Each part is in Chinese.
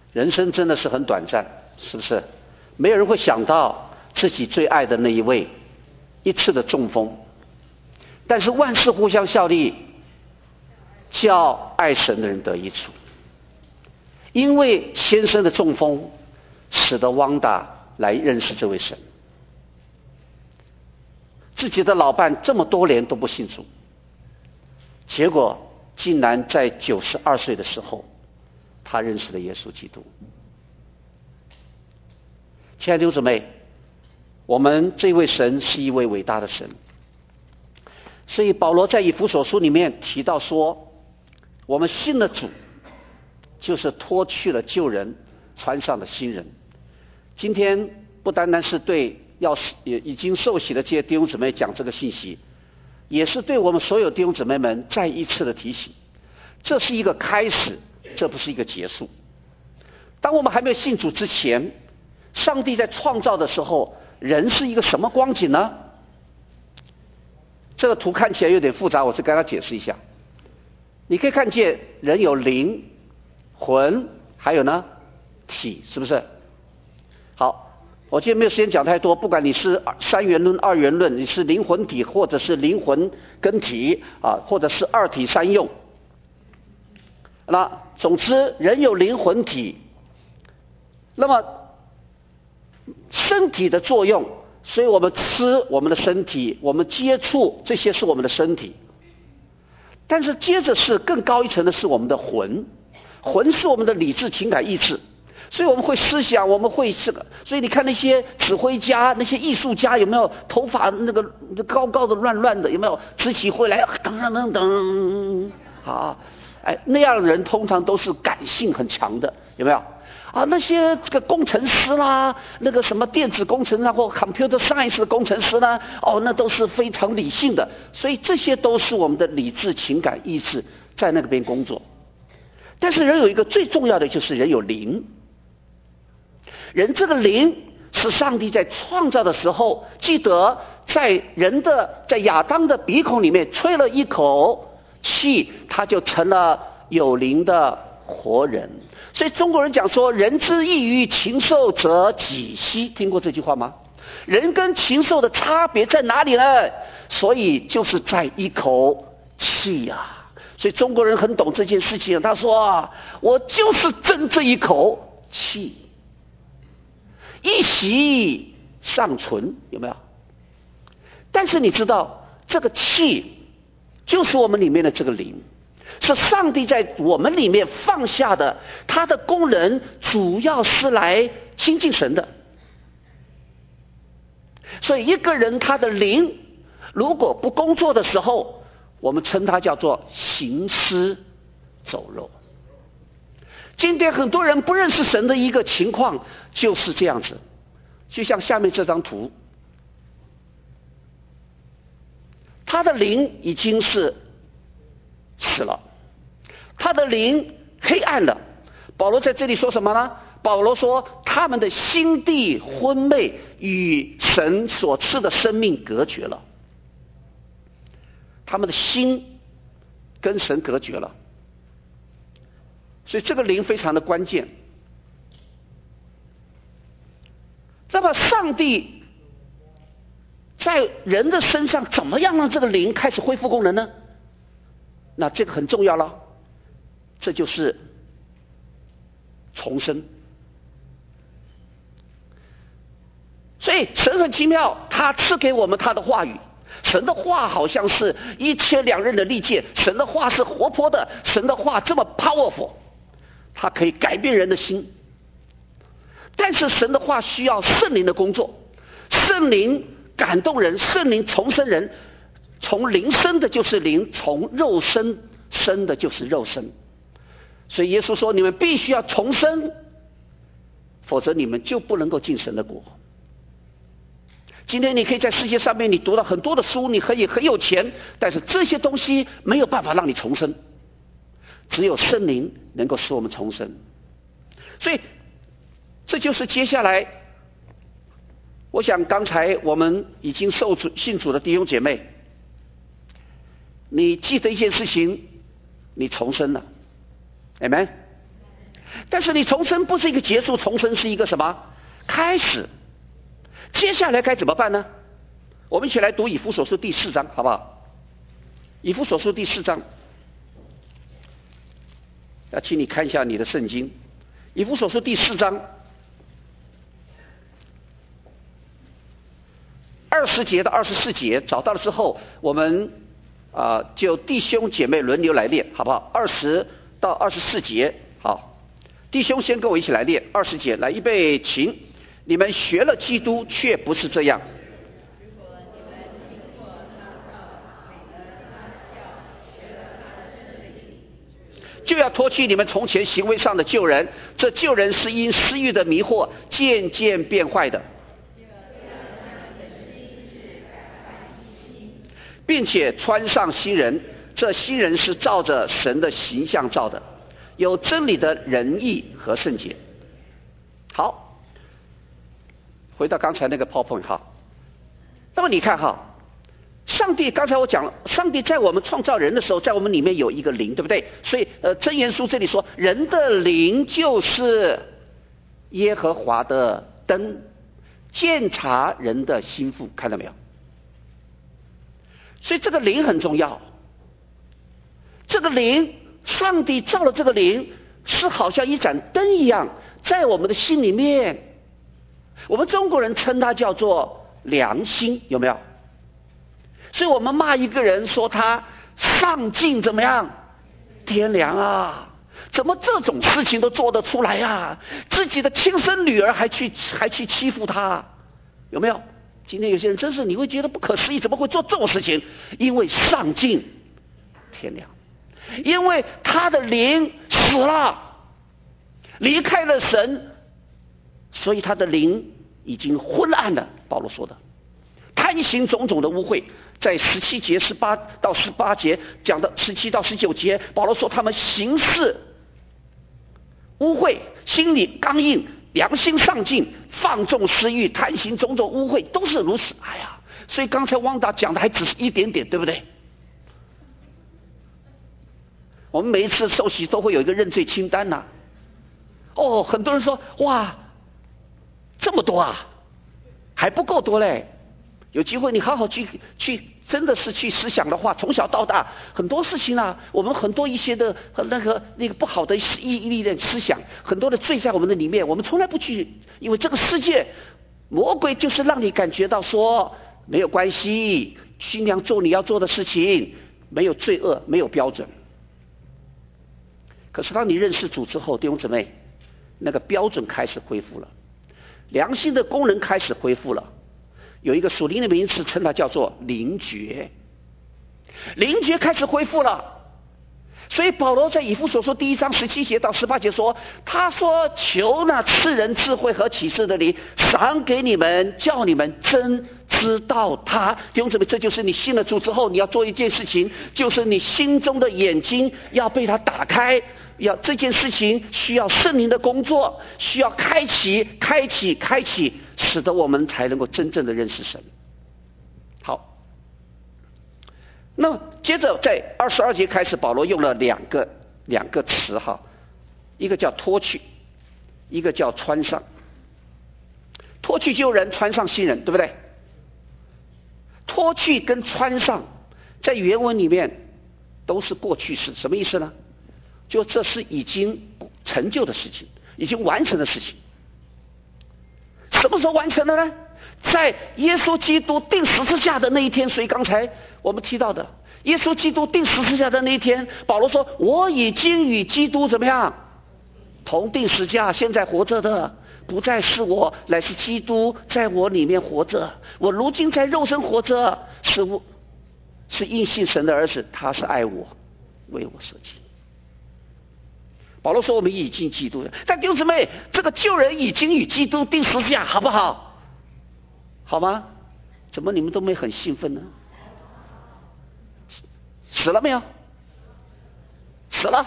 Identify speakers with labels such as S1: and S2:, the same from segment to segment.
S1: 人生真的是很短暂，是不是？没有人会想到自己最爱的那一位一次的中风，但是万事互相效力，叫爱神的人得益处。因为先生的中风，使得汪达来认识这位神。自己的老伴这么多年都不信主，结果竟然在92岁的时候，他认识了耶稣基督。亲爱的弟兄姊妹，我们这位神是一位伟大的神，所以保罗在以弗所书里面提到说，我们信了主，就是脱去了旧人，穿上了新人。今天不单单是对已经受洗的这些弟兄姊妹讲这个信息，也是对我们所有弟兄姊妹们再一次的提醒，这是一个开始，这不是一个结束。当我们还没有信主之前，上帝在创造的时候，人是一个什么光景呢？这个图看起来有点复杂，我是跟他解释一下。你可以看见人有灵、魂，还有呢体，是不是？好，我今天没有时间讲太多，不管你是三元论、二元论，你是灵魂体，或者是灵魂跟体啊，或者是二体三用。那总之人有灵魂体，那么身体的作用，所以我们吃我们的身体，我们接触这些是我们的身体。但是接着是更高一层的是我们的魂，魂是我们的理智、情感、意志，所以我们会思想，我们会这个。所以你看那些指挥家、那些艺术家，有没有头发那个高高的、乱乱的，有没有直起会来，噔噔噔噔，啊，哎，那样的人通常都是感性很强的，有没有？啊，那些这个工程师啦，那个什么电子工程啊，或 computer science 的工程师呢，哦，那都是非常理性的，所以这些都是我们的理智、情感、意志在那边工作。但是人有一个最重要的，就是人有灵。人这个灵是上帝在创造的时候，记得在亚当的鼻孔里面吹了一口气，他就成了有灵的活人。所以中国人讲说，人之异于禽兽则几希，听过这句话吗？人跟禽兽的差别在哪里呢？所以就是在一口气啊。所以中国人很懂这件事情，他说啊，我就是争这一口气，一息尚存，有没有？但是你知道，这个气就是我们里面的这个灵，是上帝在我们里面放下的，它的功能主要是来亲近神的。所以一个人他的灵如果不工作的时候，我们称它叫做行尸走肉。今天很多人不认识神的一个情况就是这样子，就像下面这张图，他的灵已经是死了，他的灵黑暗了。保罗在这里说什么呢？保罗说他们的心地昏昧，与神所赐的生命隔绝了，他们的心跟神隔绝了。所以这个灵非常的关键。那么上帝在人的身上怎么样让这个灵开始恢复功能呢？那这个很重要了，这就是重生。所以神很奇妙，他赐给我们他的话语。神的话好像是一切两刃的利剑，神的话是活泼的，神的话这么 powerful， 它可以改变人的心。但是神的话需要圣灵的工作，圣灵感动人，圣灵重生人。从灵生的就是灵，从肉生生的就是肉生。所以耶稣说，你们必须要重生，否则你们就不能够进神的国。今天你可以在世界上面你读到很多的书，你可以很有钱，但是这些东西没有办法让你重生，只有圣灵能够使我们重生。所以这就是接下来我想刚才我们已经信主的弟兄姐妹，你记得一件事情，你重生了， Amen。 但是你重生不是一个结束，重生是一个什么开始？接下来该怎么办呢？我们一起来读以弗所书第4章，好不好？以弗所书第4章，要请你看一下你的圣经，以弗所书第4章20节到24节，找到了之后，我们就弟兄姐妹轮流来念，好不好？20到24节，好，弟兄先跟我一起来念20节，来，预备，请。你们学了基督，却不是这样。就要脱去你们从前行为上的旧人，这旧人是因私欲的迷惑渐渐变坏的，并且穿上新人，这新人是照着神的形象造的，有真理的仁义和圣洁。好，回到刚才那个 PowerPoint 哈，那么你看哈，上帝刚才我讲了，上帝在我们创造人的时候，在我们里面有一个灵，对不对？所以箴言书这里说，人的灵就是耶和华的灯，鉴察人的心腹，看到没有？所以这个灵很重要。这个灵，上帝造了这个灵，是好像一盏灯一样，在我们的心里面。我们中国人称它叫做良心，有没有？所以我们骂一个人说他丧尽怎么样？天良啊！怎么这种事情都做得出来呀？自己的亲生女儿还去欺负他，有没有？今天有些人真是你会觉得不可思议，怎么会做这种事情？因为丧尽天良，因为他的灵死了，离开了神，所以他的灵已经昏暗了。保罗说的贪行种种的污秽，在17节18到18节讲的17到19节，保罗说他们行事污秽，心里刚硬，良心丧尽，放纵私欲，贪行种种污秽，都是如此。哎呀，所以刚才汪达讲的还只是一点点，对不对？我们每一次受洗都会有一个认罪清单呐。哦，很多人说哇，这么多啊，还不够多嘞。有机会你好好去真的是去思想的话，从小到大很多事情啊，我们很多一些的那个不好的意念的思想，很多的罪在我们的里面，我们从来不去，因为这个世界魔鬼就是让你感觉到说没有关系，尽量做你要做的事情，没有罪恶，没有标准。可是当你认识主之后，弟兄姊妹，那个标准开始恢复了，良心的功能开始恢复了。有一个属灵的名词称它叫做灵觉，灵觉开始恢复了。所以保罗在以弗所书第1章17节到18节说，他说求那赐人智慧和启示的灵赏给你们，叫你们真知道他。弟兄姊妹，这就是你信了主之后你要做一件事情，就是你心中的眼睛要被他打开，这件事情需要圣灵的工作，需要开启，使得我们才能够真正的认识神。好，那么接着在22节开始，保罗用了两个词哈，一个叫脱去，一个叫穿上。脱去旧人，穿上新人，对不对？脱去跟穿上在原文里面都是过去式，什么意思呢？就这是已经成就的事情，已经完成的事情。什么时候完成的呢？在耶稣基督钉十字架的那一天。所以刚才我们提到的耶稣基督钉十字架的那一天，保罗说我已经与基督怎么样同钉十字架，现在活着的不再是我，乃是基督在我里面活着。我如今在肉身活着，是因信神的儿子，他是爱我，为我舍己。保罗说我们已经基督了，但弟兄姊妹，这个旧人已经与基督钉十字架，好不好？好吗？怎么你们都没很兴奋呢？死了没有？死了。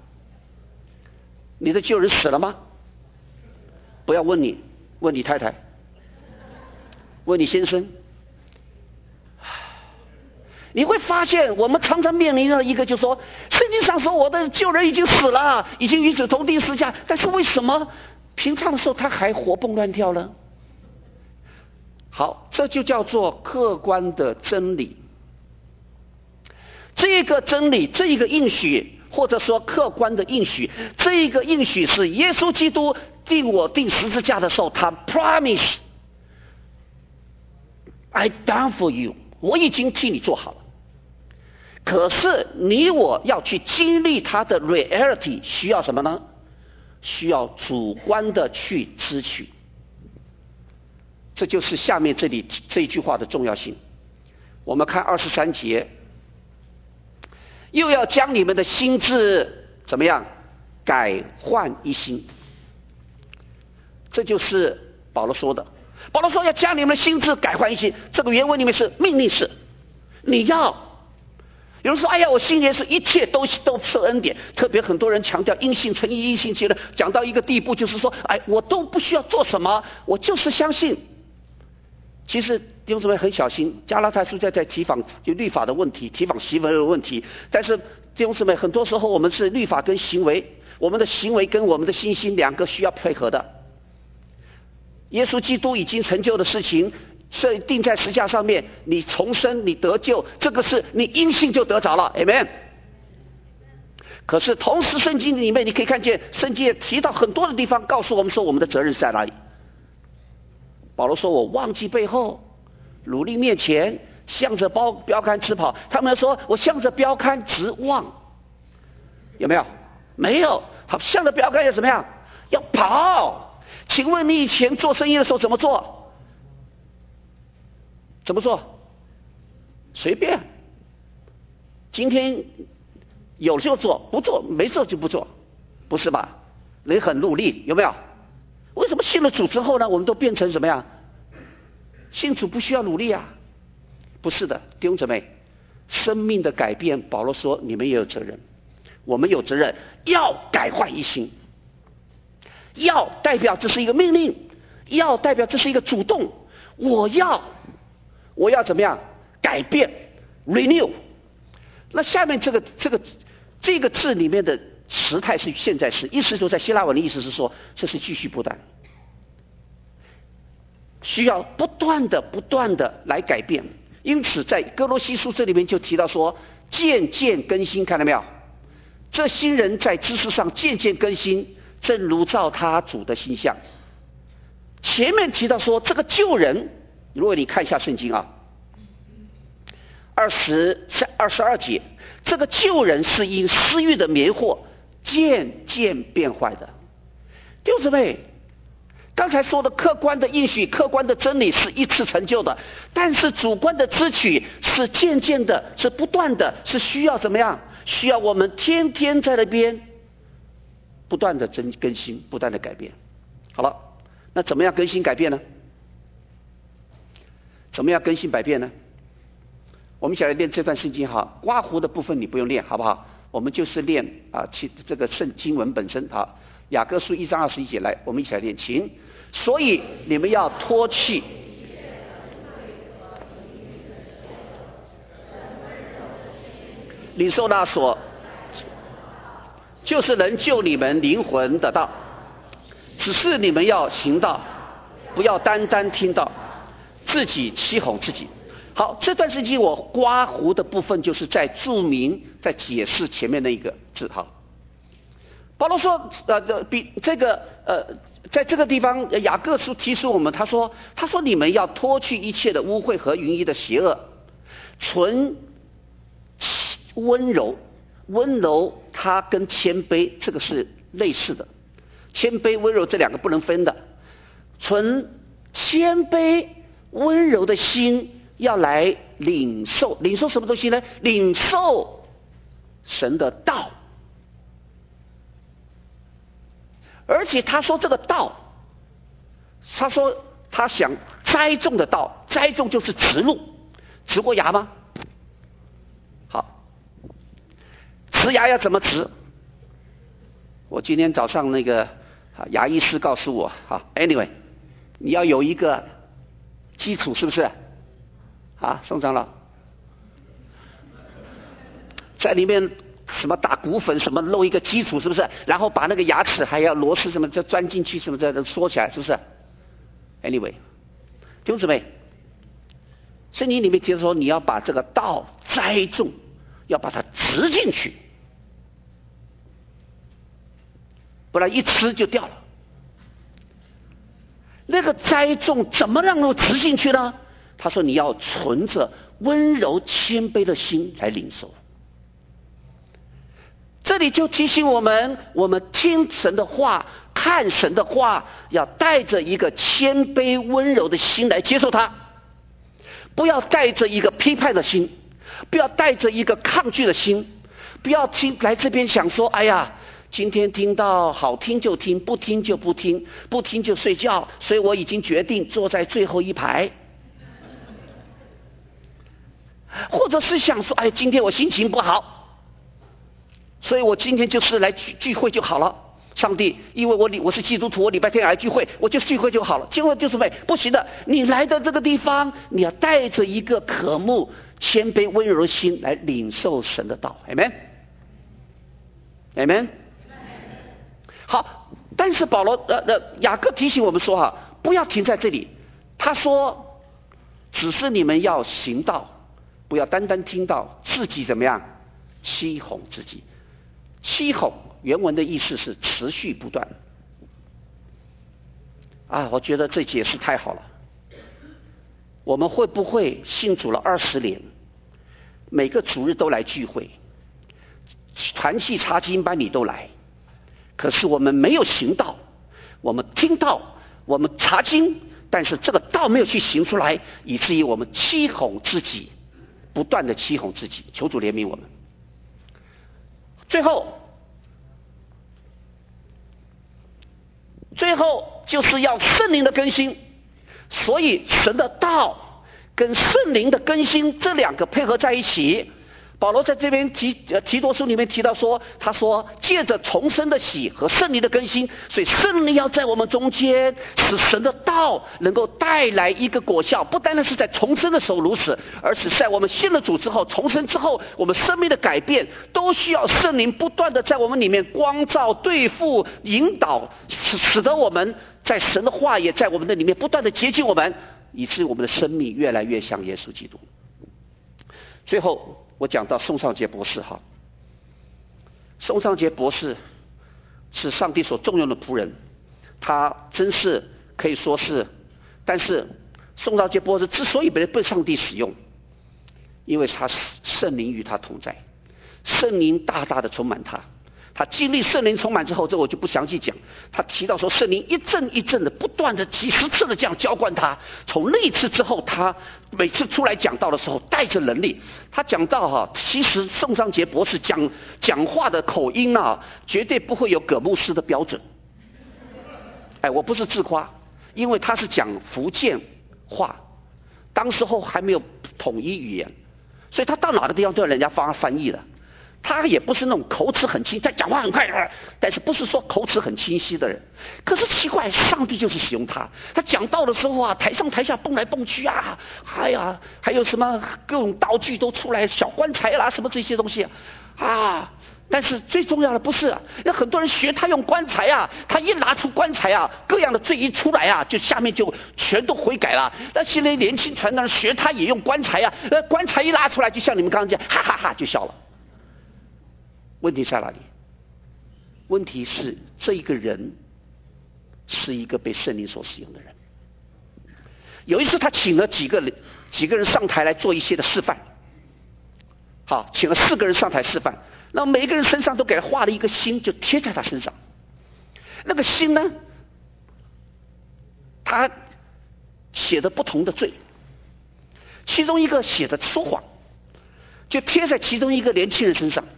S1: 你的旧人死了吗？不要问你，问你太太，问你先生。 你会发现我们常常面临的一个就是说，圣经上说我的旧人已经死了，已经与主同定十字架，但是为什么平常的时候他还活蹦乱跳呢？好，这就叫做客观的真理。这个真理，这一个应许，或者说客观的应许，这一个应许是耶稣基督定十字架的时候，他 promise I done for you， 我已经替你做好了。可是你我要去经历它的 reality， 需要什么呢？需要主观的去支取。这就是下面这里这一句话的重要性。我们看23节，又要将你们的心志怎么样？改换一新。这就是保罗说的。保罗说要将你们的心志改换一新，这个原文里面是命令式，你要。有人说哎呀，我信耶稣一切都受恩典，特别很多人强调因信称义，因信结论，讲到一个地步就是说，哎，我都不需要做什么，我就是相信。其实弟兄姊妹很小心，加拉太书在提防就律法的问题，提防行为的问题。但是弟兄姊妹，很多时候我们是律法跟行为，我们的行为跟我们的信心两个需要配合的。耶稣基督已经成就的事情，是定在十字架上面，你重生，你得救，这个是你因信就得着了 ，Amen。可是同时圣经里面你可以看见，圣经也提到很多的地方告诉我们说我们的责任是在哪里。保罗说我忘记背后，努力面前，向着标杆直跑。他们说我向着标杆直望，有没有？没有。好，向着标杆要怎么样？要跑。请问你以前做生意的时候怎么做？怎么做？随便。今天有就做，不做没做就不做，不是吧？你很努力，有没有？为什么信了主之后呢，我们都变成什么样？信主不需要努力啊？不是的，弟兄姊妹，生命的改变，保罗说你们也有责任，我们有责任要改换一新。要代表这是一个命令，要代表这是一个主动，我要怎么样改变 renew。 那下面这个字里面的时态是现在时，意思说在希腊文的意思是说这是继续不断，需要不断的来改变。因此在哥罗西书这里面就提到说渐渐更新，看到没有？这新人在知识上渐渐更新，正如照他主的形象。前面提到说这个旧人，如果你看一下圣经啊，22节，这个旧人是因私欲的迷惑渐渐变坏的。弟兄姊妹，刚才说的客观的应许，客观的真理是一次成就的，但是主观的支取是渐渐的，是不断的，是需要怎么样？需要我们天天在那边不断的更新，不断的改变。好了，那怎么样更新改变呢？怎么样更新改变呢？我们一起来练这段圣经哈，刮胡的部分你不用练，好不好？我们就是练这个圣经文本身啊。雅各书1章21节，来，我们一起来练，请。所以你们要脱去领受那所就是能救你们灵魂的道，只是你们要行道，不要单单听到，自己欺哄自己。好，这段圣经我刮胡的部分就是在注明，在解释前面那一个字。好，保罗说在这个地方雅各书提示我们，他说你们要脱去一切的污秽和云衣的邪恶，存温柔。温柔它跟谦卑这个是类似的，谦卑温柔这两个不能分的。存谦卑温柔的心要来领受什么东西呢？领受神的道。而且他说这个道，他说他想栽种的道，栽种就是植入，植过芽吗？好，植牙要怎么植？我今天早上那个牙医师告诉我，好 ，anyway， 你要有一个基础，是不是？宋长老， 在里面什么打骨粉，什么弄一个基础，是不是？然后把那个牙齿还要螺丝什么就钻进去，什么的缩起来，是不是 ？Anyway， 弟兄姊妹，圣经里面提到说，你要把这个道栽种，要把它植进去，不然一吃就掉了。那个栽种怎么让我植进去呢？他说你要存着温柔谦卑的心来领受。这里就提醒我们，我们听神的话，看神的话，要带着一个谦卑温柔的心来接受它，不要带着一个批判的心，不要带着一个抗拒的心，不要来这边想说，哎呀，今天听到好听就听，不听就不听，不听就睡觉，所以我已经决定坐在最后一排。或者是想说，哎，今天我心情不好，所以我今天就是来聚会就好了。上帝，因为我是基督徒，我礼拜天来聚会，我就聚会就好了。结果就是不行的，你来的这个地方，你要带着一个渴慕、谦卑、温柔的心来领受神的道。Amen， Amen。好，但是保罗雅各提醒我们说哈，不要停在这里。他说，只是你们要行道。不要单单听到自己怎么样欺哄自己。欺哄原文的意思是持续不断啊，我觉得这解释太好了。我们会不会信主了20年，每个主日都来聚会，团契查经班你都来，可是我们没有行道，我们听道，我们查经，但是这个道没有去行出来，以至于我们欺哄自己，不断的欺哄自己。求主怜悯我们。最后就是要圣灵的更新，所以神的道跟圣灵的更新这两个配合在一起。保罗在这边提多书里面提到说，他说借着重生的喜和圣灵的更新，所以圣灵要在我们中间，使神的道能够带来一个果效，不单单是在重生的时候如此，而是在我们信了主之后，重生之后，我们生命的改变都需要圣灵不断的在我们里面光照、对付、引导，使得我们在神的话也在我们的里面不断的接近我们，以致我们的生命越来越像耶稣基督。最后我讲到宋尚杰博士哈，宋尚杰博士是上帝所重用的仆人，他真是可以说是，但是宋尚杰博士之所以被上帝使用，因为他圣灵与他同在，圣灵大大的充满他。他经历圣灵充满之后，这我就不详细讲。他提到说，圣灵一阵一阵的不断的几十次的这样浇灌他。从那一次之后，他每次出来讲道的时候带着能力。他讲到哈，其实宋尚杰博士讲话的口音啊，绝对不会有葛牧师的标准。哎，我不是自夸，因为他是讲福建话，当时候还没有统一语言，所以他到哪个地方都要人家帮他翻译的。他也不是那种口齿很清，他讲话很快，但是不是说口齿很清晰的人。可是奇怪，上帝就是使用他。他讲道的时候啊，台上台下蹦来蹦去啊，哎呀，还有什么各种道具都出来，小棺材啦，什么这些东西啊。但是最重要的不是，那很多人学他用棺材啊，他一拿出棺材啊，各样的罪一出来啊，就下面就全都悔改了。那现在年轻传道人学他也用棺材啊，棺材一拉出来，就像你们刚刚讲，哈哈哈就笑了。问题在哪里？问题是这一个人是一个被圣灵所使用的人。有一次他请了几个人上台来做一些的示范，好，请了4个人上台示范，那每一个人身上都给他画了一个心，就贴在他身上。那个心呢，他写的不同的罪，其中一个写的说谎，就贴在其中一个年轻人身上。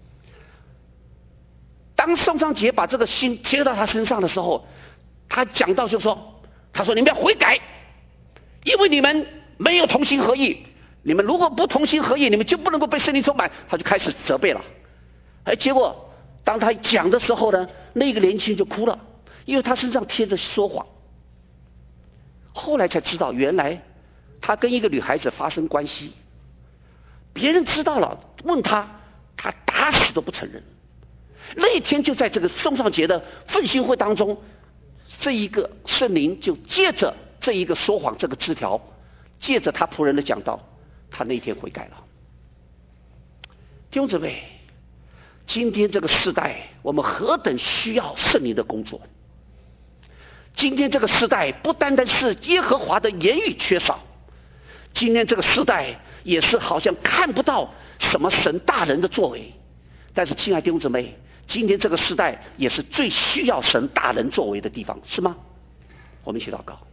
S1: 当宋尚杰把这个心贴到他身上的时候，他讲到就说，他说你们要悔改，因为你们没有同心合意，你们如果不同心合意，你们就不能够被圣灵充满。他就开始责备了。结果当他讲的时候呢，那个年轻人就哭了，因为他身上贴着说谎。后来才知道，原来他跟一个女孩子发生关系，别人知道了，问他打死都不承认。那一天就在这个宋尚节的奋兴会当中，这一个圣灵就借着这一个说谎这个枝条，借着他仆人的讲道，他那一天悔改了。弟兄姊妹，今天这个时代我们何等需要圣灵的工作。今天这个时代不单单是耶和华的言语缺少，今天这个时代也是好像看不到什么神大人的作为。但是亲爱的弟兄姊妹，今天这个时代也是最需要神大人作为的地方，是吗？我们一起祷告。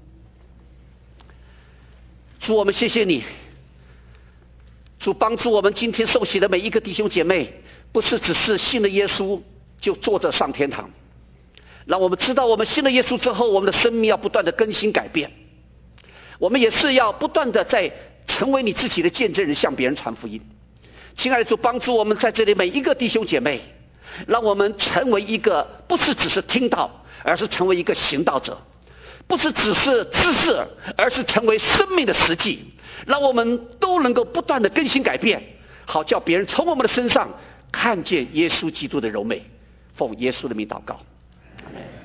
S1: 主，我们谢谢你，主帮助我们今天受洗的每一个弟兄姐妹，不是只是信了耶稣就坐着上天堂，让我们知道我们信了耶稣之后，我们的生命要不断的更新改变，我们也是要不断的在成为你自己的见证人，向别人传福音。亲爱的主，帮助我们在这里每一个弟兄姐妹，让我们成为一个不是只是听到，而是成为一个行道者，不是只是知识，而是成为生命的实际，让我们都能够不断的更新改变，好叫别人从我们的身上看见耶稣基督的柔美。奉耶稣的名祷告，阿们。